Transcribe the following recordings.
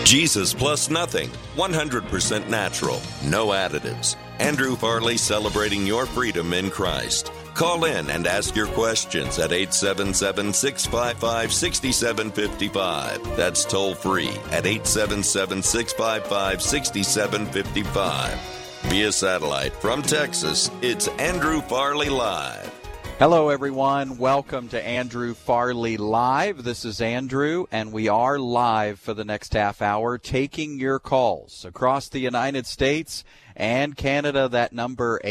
Jesus plus nothing, 100% natural, no additives. Andrew Farley celebrating your freedom in Christ. Call in and ask your questions at 877-655-6755. That's toll free at 877-655-6755. Via satellite from Texas, it's Andrew Farley Live. Hello, everyone. Welcome to Andrew Farley Live. This is Andrew, and we are live for the next half hour, taking your calls across the United States and Canada. That number,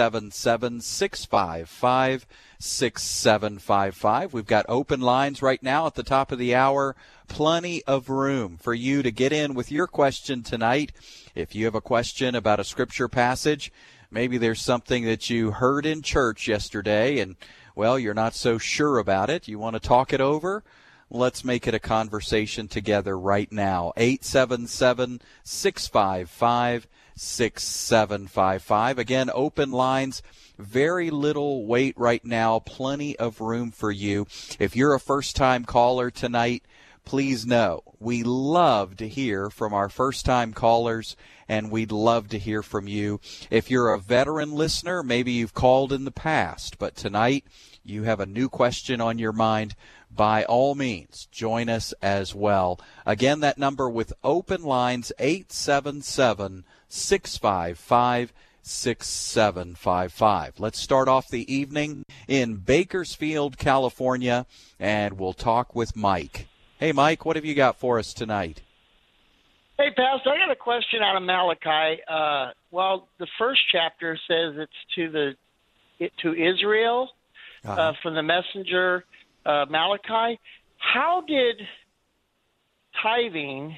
877-655-6755. We've got open lines right now at the top of the hour. Plenty of room for you to get in with your question tonight. If you have a question about a scripture passage, maybe there's something that you heard in church yesterday and, well, you're not so sure about it. You want to talk it over? Let's make it a conversation together right now. 877-655-6755. Again, open lines. Very little wait right now. Plenty of room for you. If you're a first-time caller tonight, please know we love to hear from our first-time callers, and we'd love to hear from you. If you're a veteran listener, maybe you've called in the past, but tonight you have a new question on your mind, by all means, join us as well. Again, that number with open lines, 877-655-6755. Let's start off the evening in Bakersfield, California, and we'll talk with Mike. Hey, Mike, what have you got for us tonight? Hey, Pastor, I got a question out of Malachi. Well, the first chapter says it's to Israel from the messenger Malachi. How did tithing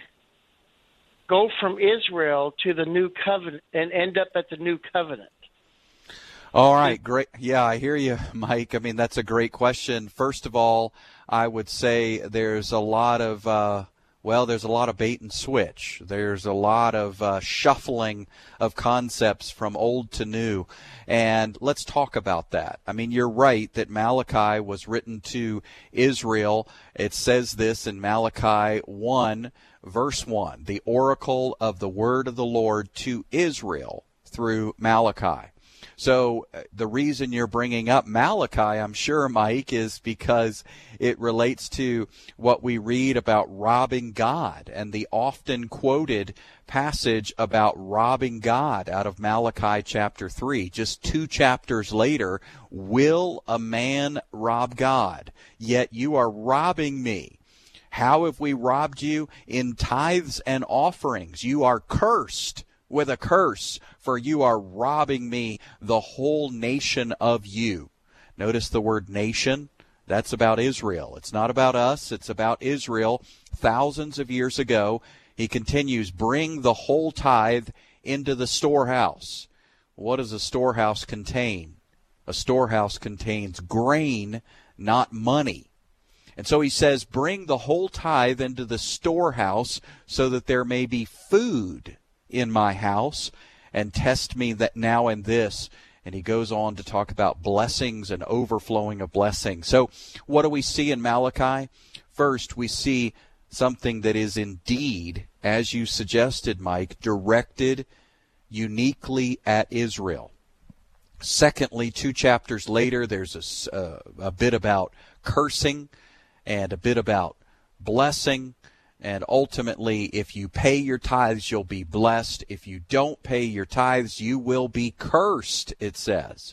go from Israel to the new covenant and end up at the new covenant? All right, great. Yeah, I hear you, Mike. I mean, that's a great question. First of all, I would say there's a lot of there's a lot of bait and switch. There's a lot of shuffling of concepts from old to new. And let's talk about that. I mean, you're right that Malachi was written to Israel. It says this in Malachi 1, verse 1, the oracle of the word of the Lord to Israel through Malachi. So the reason you're bringing up Malachi, I'm sure, Mike, is because it relates to what we read about robbing God and the often quoted passage about robbing God out of Malachi chapter 3. Just 2 chapters later, will a man rob God? Yet you are robbing me. How have we robbed you? In tithes and offerings. You are cursed with a curse, for you are robbing me, the whole nation of you. Notice the word nation. That's about Israel. It's not about us. It's about Israel. Thousands of years ago, he continues, bring the whole tithe into the storehouse. What does a storehouse contain? A storehouse contains grain, not money. And so he says, bring the whole tithe into the storehouse so that there may be food in my house, and test me that now in this. And he goes on to talk about blessings and overflowing of blessings. So what do we see in Malachi? First, we see something that is indeed, as you suggested, Mike, directed uniquely at Israel. Secondly, 2 chapters later, there's a bit about cursing and a bit about blessing. And ultimately, if you pay your tithes, you'll be blessed. If you don't pay your tithes, you will be cursed, it says.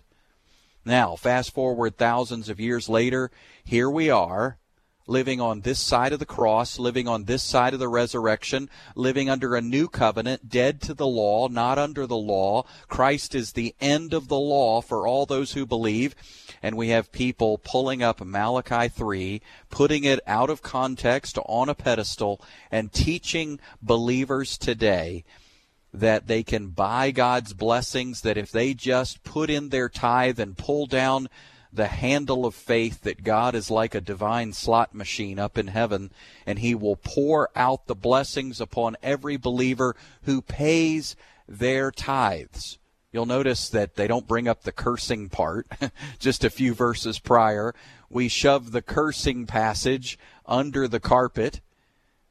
Now, fast forward thousands of years later, here we are, living on this side of the cross, living on this side of the resurrection, living under a new covenant, dead to the law, not under the law. Christ is the end of the law for all those who believe. And we have people pulling up Malachi 3, putting it out of context on a pedestal, and teaching believers today that they can buy God's blessings, that if they just put in their tithe and pull down the handle of faith, that God is like a divine slot machine up in heaven, and he will pour out the blessings upon every believer who pays their tithes. You'll notice that they don't bring up the cursing part. Just a few verses prior, we shove the cursing passage under the carpet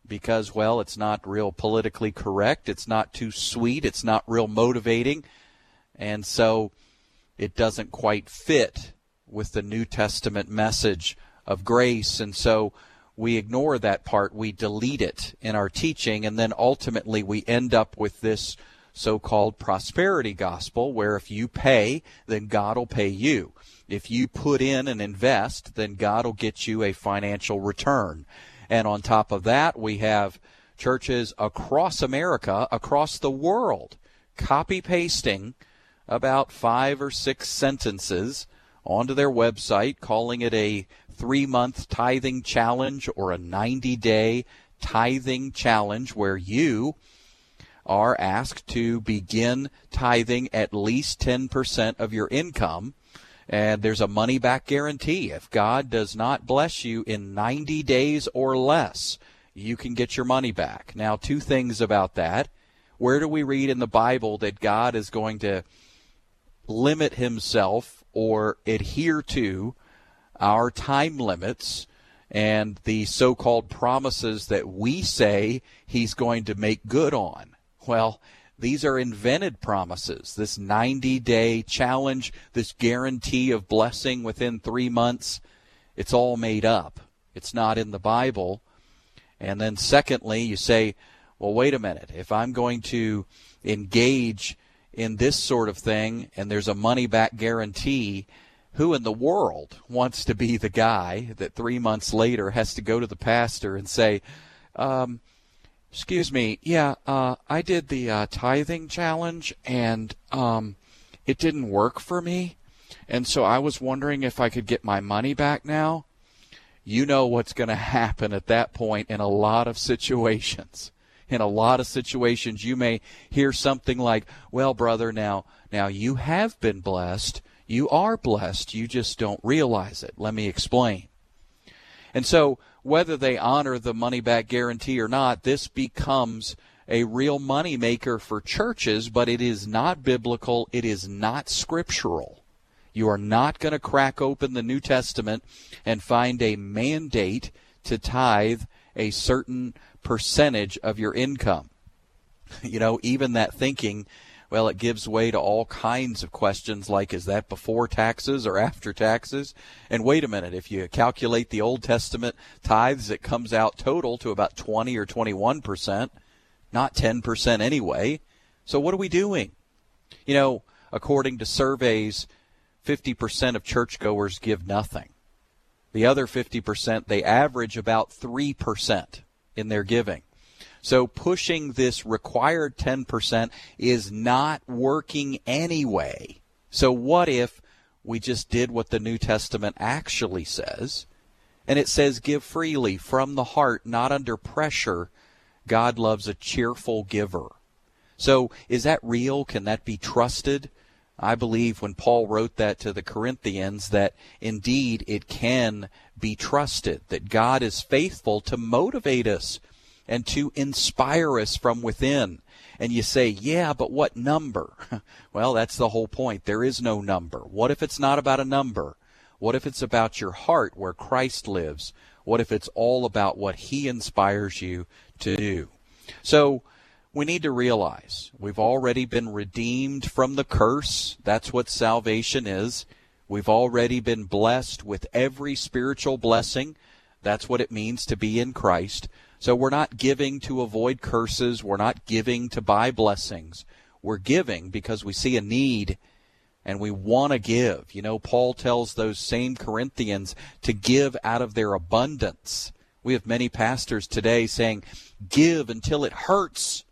because, well, it's not real politically correct. It's not too sweet. It's not real motivating. And so it doesn't quite fit with the New Testament message of grace. And so we ignore that part. We delete it in our teaching. And then ultimately we end up with this so-called prosperity gospel, where if you pay, then God will pay you. If you put in and invest, then God will get you a financial return. And on top of that, we have churches across America, across the world, copy-pasting about 5 or 6 sentences onto their website, calling it a 3-month tithing challenge or a 90-day tithing challenge, where you are asked to begin tithing at least 10% of your income. And there's a money-back guarantee. If God does not bless you in 90 days or less, you can get your money back. Now, 2 things about that. Where do we read in the Bible that God is going to limit himself or adhere to our time limits and the so-called promises that we say he's going to make good on? Well, these are invented promises. This 90-day challenge, this guarantee of blessing within 3 months, it's all made up. It's not in the Bible. And then secondly, you say, well, wait a minute. If I'm going to engage in this sort of thing and there's a money-back guarantee, who in the world wants to be the guy that 3 months later has to go to the pastor and say, excuse me, I did the tithing challenge, and it didn't work for me, and so I was wondering if I could get my money back now? You know what's going to happen at that point in a lot of situations. In a lot of situations, you may hear something like, well, brother, now you have been blessed. You are blessed. You just don't realize it. Let me explain. And so whether they honor the money-back guarantee or not, this becomes a real money maker for churches, but it is not biblical. It is not scriptural. You are not going to crack open the New Testament and find a mandate to tithe a certain percentage of your income. You know, even that thinking, well, it gives way to all kinds of questions like, is that before taxes or after taxes? And wait a minute, if you calculate the Old Testament tithes, it comes out total to about 20 or 21%, not 10% anyway. So what are we doing? You know, according to surveys, 50% of churchgoers give nothing. The other 50%, they average about 3% in their giving. So pushing this required 10% is not working anyway. So what if we just did what the New Testament actually says? And it says, give freely from the heart, not under pressure. God loves a cheerful giver. So is that real? Can that be trusted? I believe when Paul wrote that to the Corinthians that indeed it can be trusted, that God is faithful to motivate us and to inspire us from within. And you say, yeah, but what number? Well, that's the whole point. There is no number. What if it's not about a number? What if it's about your heart where Christ lives? What if it's all about what he inspires you to do? So we need to realize we've already been redeemed from the curse. That's what salvation is. We've already been blessed with every spiritual blessing. That's what it means to be in Christ. So we're not giving to avoid curses. We're not giving to buy blessings. We're giving because we see a need and we want to give. You know, Paul tells those same Corinthians to give out of their abundance. We have many pastors today saying, give until it hurts.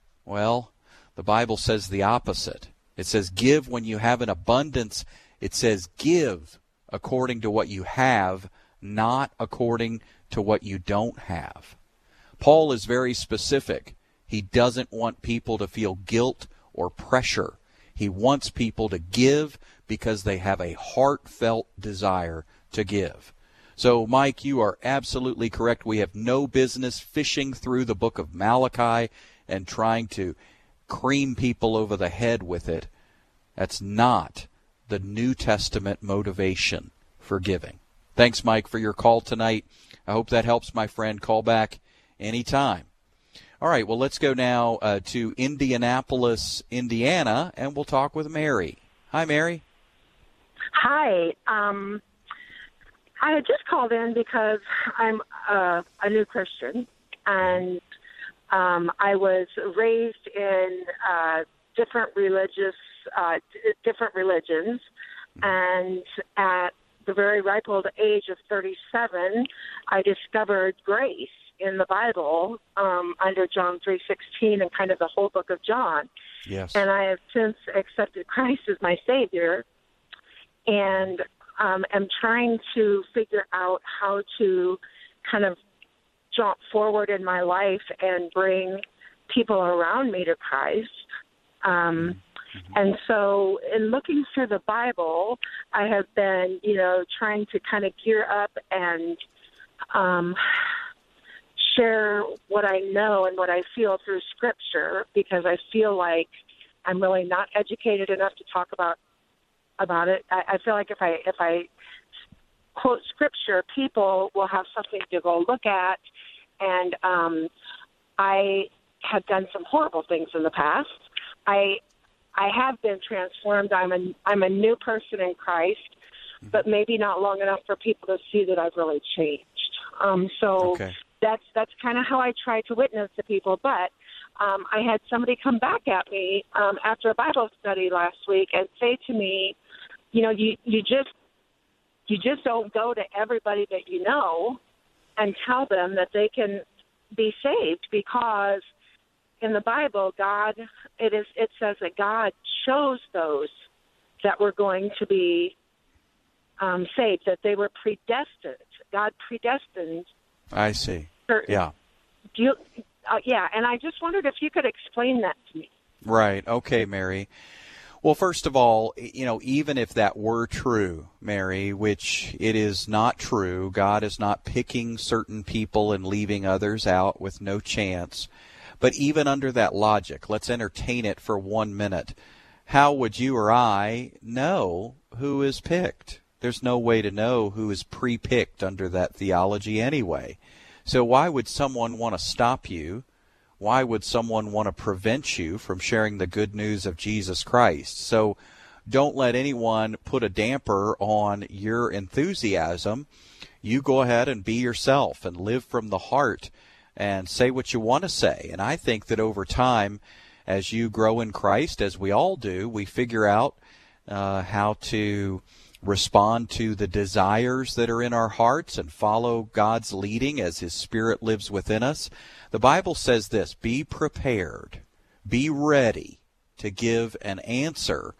Well, the Bible says the opposite. It says give when you have an abundance. It says give according to what you have, not according to what you don't have. Paul is very specific. He doesn't want people to feel guilt or pressure. He wants people to give because they have a heartfelt desire to give. So, Mike, you are absolutely correct. We have no business fishing through the book of Malachi and trying to cream people over the head with it. That's not the New Testament motivation for giving. Thanks, Mike, for your call tonight. I hope that helps, my friend. Call back anytime. All right, well, let's go now to Indianapolis, Indiana, and we'll talk with Mary. Hi, Mary. Hi. I had just called in because I'm a new Christian, and I was raised in different religions, and at the very ripe old age of 37, I discovered grace in the Bible under John 3:16 and kind of the whole book of John. Yes. And I have since accepted Christ as my Savior, and am trying to figure out how to kind of jump forward in my life and bring people around me to Christ. And so in looking through the Bible, I have been, trying to kind of gear up and share what I know and what I feel through Scripture, because I feel like I'm really not educated enough to talk about it. I feel like if I quote Scripture, people will have something to go look at, and I have done some horrible things in the past. I have been transformed. I'm a new person in Christ, but maybe not long enough for people to see that I've really changed. Okay. That's kind of how I try to witness to people. But I had somebody come back at me after a Bible study last week and say to me, you just don't go to everybody that you know and tell them that they can be saved, because in the Bible, it says that God chose those that were going to be saved, that they were predestined. God predestined. I see. Certain. Yeah. And I just wondered if you could explain that to me. Right. Okay, Mary. Well, first of all, even if that were true, Mary, which it is not true, God is not picking certain people and leaving others out with no chance. But even under that logic, let's entertain it for 1 minute. How would you or I know who is picked? There's no way to know who is pre-picked under that theology anyway. So why would someone want to stop you? Why would someone want to prevent you from sharing the good news of Jesus Christ? So don't let anyone put a damper on your enthusiasm. You go ahead and be yourself and live from the heart and say what you want to say. And I think that over time, as you grow in Christ, as we all do, we figure out how to respond to the desires that are in our hearts and follow God's leading as His Spirit lives within us. The Bible says this: be prepared, be ready to give an answer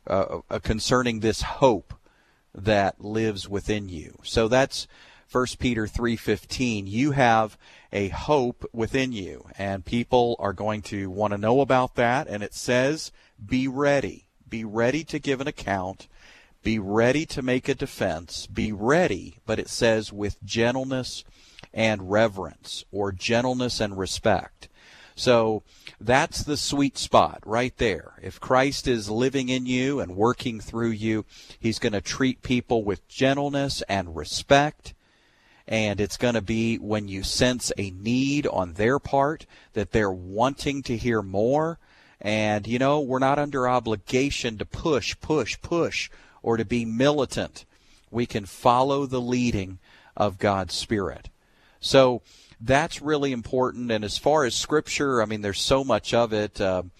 concerning this hope that lives within you. So that's 1 Peter 3:15. You have a hope within you, and people are going to want to know about that. And it says, be ready. Be ready to give an account. Be ready to make a defense. Be ready, but it says with gentleness and reverence, or gentleness and respect. So that's the sweet spot right there. If Christ is living in you and working through you, He's going to treat people with gentleness and respect. And it's going to be when you sense a need on their part, that they're wanting to hear more. And, we're not under obligation to push, or to be militant. We can follow the leading of God's Spirit. So that's really important. And as far as Scripture, there's so much of it.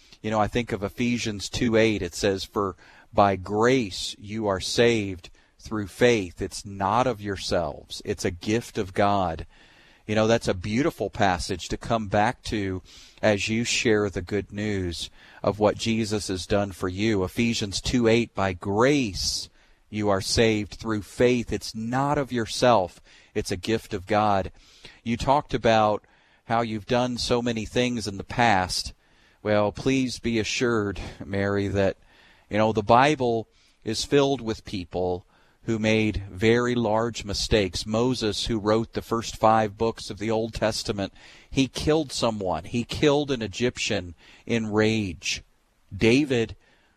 I think of Ephesians 2:8. It says, for by grace you are saved through faith. It's not of yourselves. It's a gift of God. That's a beautiful passage to come back to as you share the good news of what Jesus has done for you. Ephesians 2:8, by grace you are saved through faith. It's not of yourself. It's a gift of God. You talked about how you've done so many things in the past. Well, please be assured, Mary, that, the Bible is filled with people who made very large mistakes. Moses, who wrote the first 5 books of the Old Testament, he killed someone. He killed an Egyptian in rage. David,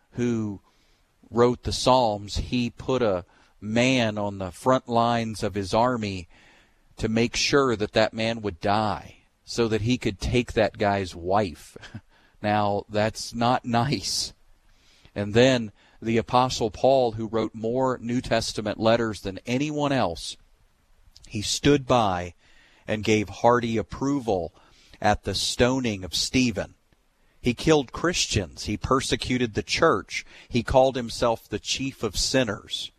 who wrote the Psalms, he put a man on the front lines of his army to make sure that man would die. so that he could take that guy's wife. Now, that's not nice. And then the Apostle Paul, who wrote more New Testament letters than anyone else, he stood by and gave hearty approval at the stoning of Stephen. He killed Christians. He persecuted the church. He called himself the chief of sinners.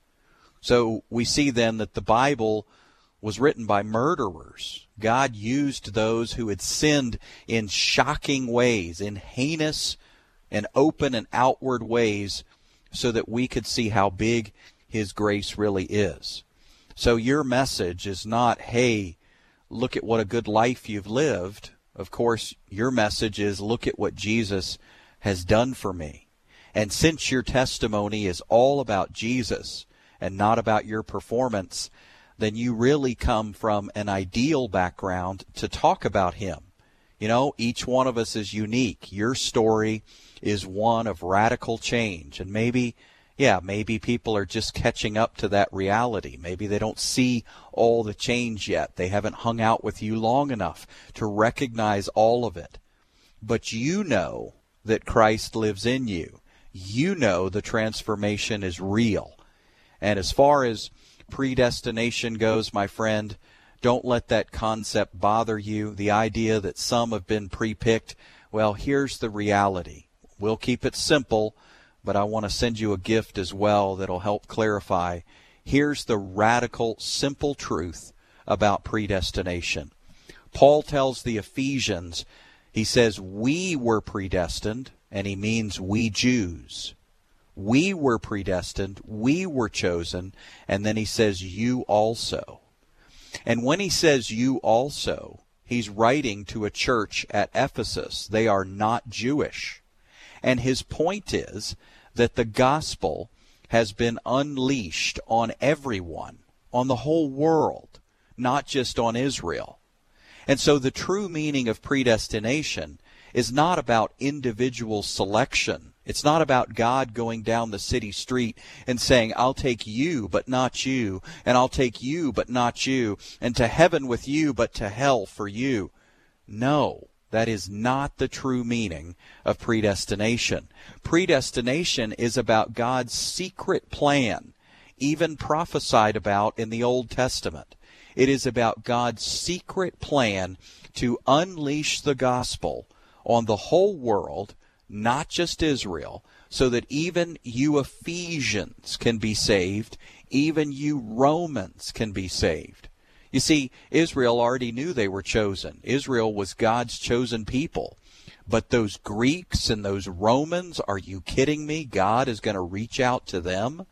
So we see then that the Bible was written by murderers. God used those who had sinned in shocking ways, in heinous and open and outward ways, so that we could see how big His grace really is. So your message is not, hey, look at what a good life you've lived. Of course, your message is, look at what Jesus has done for me. And since your testimony is all about Jesus and not about your performance, then you really come from an ideal background to talk about Him. You know, each one of us is unique. Your story is one of radical change. And maybe people are just catching up to that reality. Maybe they don't see all the change yet. They haven't hung out with you long enough to recognize all of it. But you know that Christ lives in you. You know the transformation is real. And as far as predestination goes, my friend, don't let that concept bother you. The idea that some have been pre-picked. Well, here's the reality. We'll keep it simple, but I want to send you a gift as well that'll help clarify. Here's the radical, simple truth about predestination. Paul tells the Ephesians, he says, we were predestined, and he means we Jews. We were predestined, we were chosen, and then he says, you also. And when he says you also, he's writing to a church at Ephesus. They are not Jewish. And his point is that the gospel has been unleashed on everyone, on the whole world, not just on Israel. And so the true meaning of predestination is not about individual selection. It's not about God going down the city street and saying, I'll take you, but not you, and I'll take you, but not you, and to heaven with you, but to hell for you. No, that is not the true meaning of predestination. Predestination is about God's secret plan, even prophesied about in the Old Testament. It is about God's secret plan to unleash the gospel on the whole world, not just Israel, so that even you Ephesians can be saved, even you Romans can be saved. You see, Israel already knew they were chosen. Israel was God's chosen people. But those Greeks and those Romans, are you kidding me? God is going to reach out to them?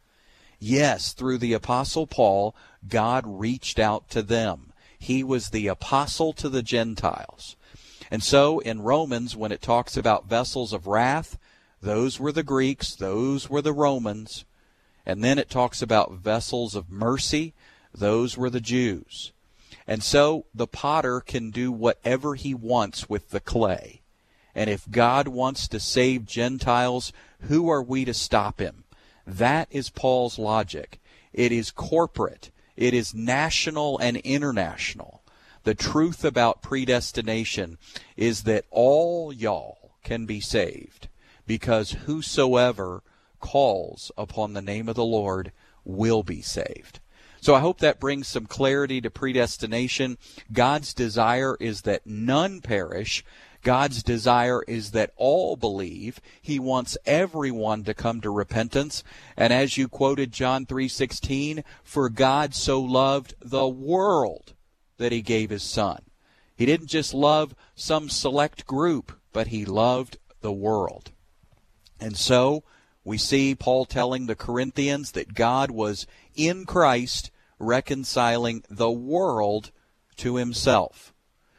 Yes, through the Apostle Paul, God reached out to them. He was the apostle to the Gentiles. And so in Romans, when it talks about vessels of wrath, those were the Greeks, those were the Romans. And then it talks about vessels of mercy, those were the Jews. And so the potter can do whatever he wants with the clay. And if God wants to save Gentiles, who are we to stop him? That is Paul's logic. It is corporate. It is national and international. The truth about predestination is that all y'all can be saved, because whosoever calls upon the name of the Lord will be saved. So I hope that brings some clarity to predestination. God's desire is that none perish. God's desire is that all believe. He wants everyone to come to repentance. And as you quoted John 3:16, for God so loved the world that he gave his Son. He didn't just love some select group, but he loved the world. And so we see Paul telling the Corinthians that God was in Christ reconciling the world to himself.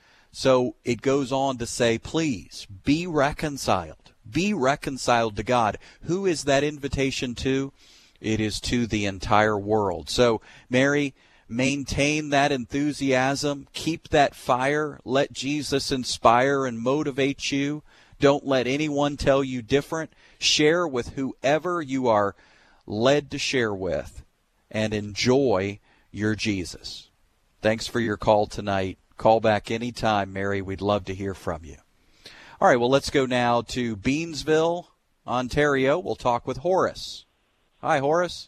So it goes on to say, please, be reconciled. Be reconciled to God. Who is that invitation to? It is to the entire world. So, Mary, maintain that enthusiasm. Keep that fire. Let Jesus inspire and motivate you. Don't let anyone tell you different. Share with whoever you are led to share with, and enjoy your Jesus. Thanks for your call tonight. Call back anytime, Mary. We'd love to hear from you. All right, well, let's go now to Beansville, Ontario. We'll talk with Horace. Hi, Horace.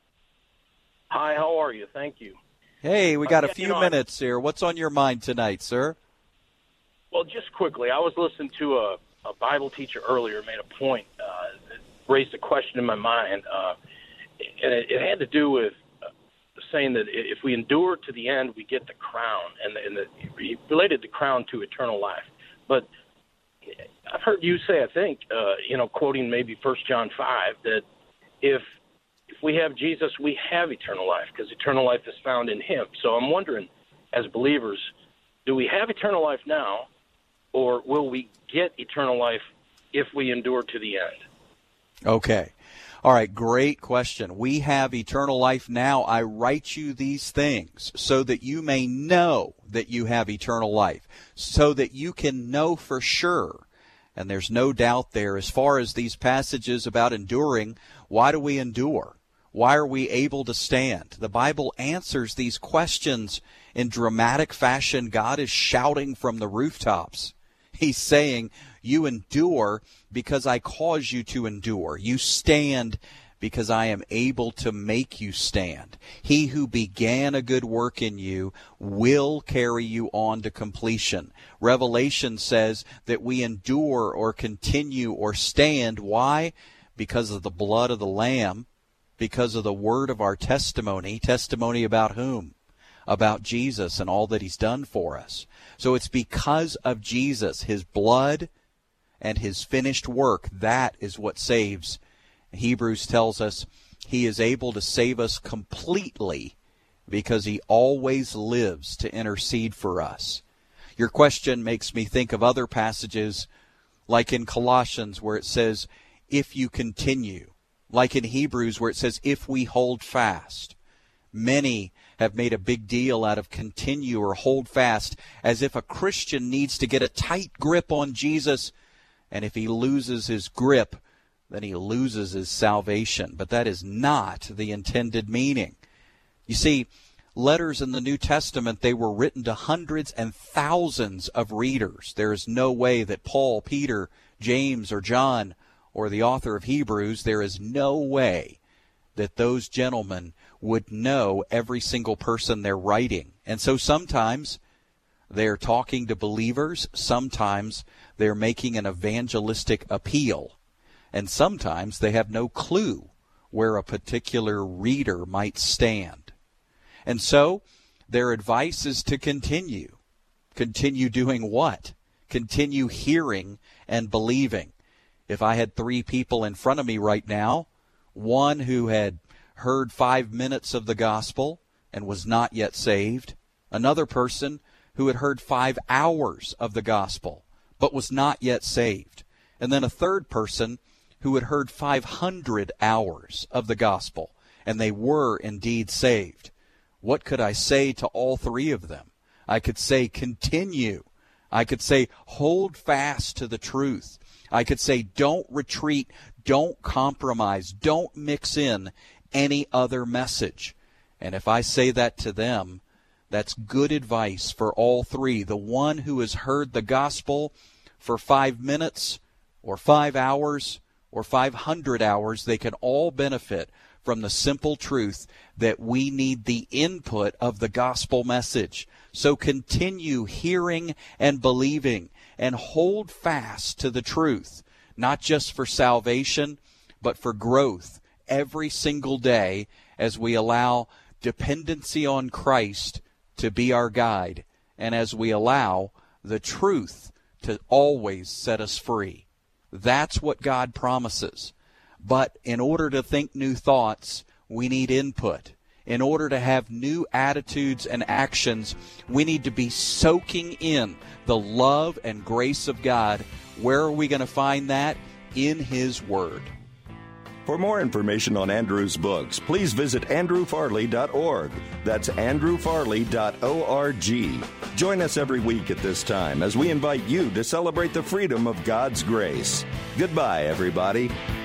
Hi, how are you? Thank you. Hey, we got a few minutes here. What's on your mind tonight, sir? Well, just quickly, I was listening to a Bible teacher earlier, made a point that raised a question in my mind, and it had to do with saying that if we endure to the end, we get the crown, and he related the crown to eternal life. But I've heard you say, I think, quoting maybe 1 John 5, that if we have Jesus, we have eternal life, because eternal life is found in him. So I'm wondering, as believers, do we have eternal life now, or will we get eternal life if we endure to the end? Okay. All right, great question. We have eternal life now. I write you these things so that you may know that you have eternal life, so that you can know for sure. And there's no doubt there. As far as these passages about enduring, why do we endure? Why are we able to stand? The Bible answers these questions in dramatic fashion. God is shouting from the rooftops. He's saying, you endure because I cause you to endure. You stand because I am able to make you stand. He who began a good work in you will carry you on to completion. Revelation says that we endure or continue or stand. Why? Because of the blood of the Lamb, because of the word of our testimony. Testimony about whom? About Jesus and all that he's done for us. So it's because of Jesus, his blood, and his finished work. That is what saves. Hebrews tells us he is able to save us completely because he always lives to intercede for us. Your question makes me think of other passages like in Colossians where it says, if you continue, like in Hebrews where it says, if we hold fast. Many have made a big deal out of continue or hold fast as if a Christian needs to get a tight grip on Jesus, and if he loses his grip, then he loses his salvation. But that is not the intended meaning. You see, letters in the New Testament, they were written to hundreds and thousands of readers. There is no way that Paul, Peter, James, or John, or the author of Hebrews, there is no way that those gentlemen would know every single person they're writing. And so sometimes they're talking to believers, sometimes they're making an evangelistic appeal, and sometimes they have no clue where a particular reader might stand. And so their advice is to continue. Continue doing what? Continue hearing and believing. If I had 3 people in front of me right now, one who had heard 5 minutes of the gospel and was not yet saved, another person who had heard 5 hours of the gospel but was not yet saved, and then a third person who had heard 500 hours of the gospel and they were indeed saved. What could I say to all 3 of them? I could say continue. I could say hold fast to the truth. I could say don't retreat, don't compromise, don't mix in any other message. And if I say that to them, that's good advice for all 3. The one who has heard the gospel for 5 minutes or 5 hours or 500 hours, they can all benefit from the simple truth that we need the input of the gospel message. So continue hearing and believing and hold fast to the truth, not just for salvation, but for growth every single day as we allow dependency on Christ to be our guide and as we allow the truth to always set us free. That's what God promises. But in order to think new thoughts, we need input. In order to have new attitudes and actions, we need to be soaking in the love and grace of God. Where are we going to find that? In His Word. For more information on Andrew's books, please visit andrewfarley.org. That's andrewfarley.org. Join us every week at this time as we invite you to celebrate the freedom of God's grace. Goodbye, everybody.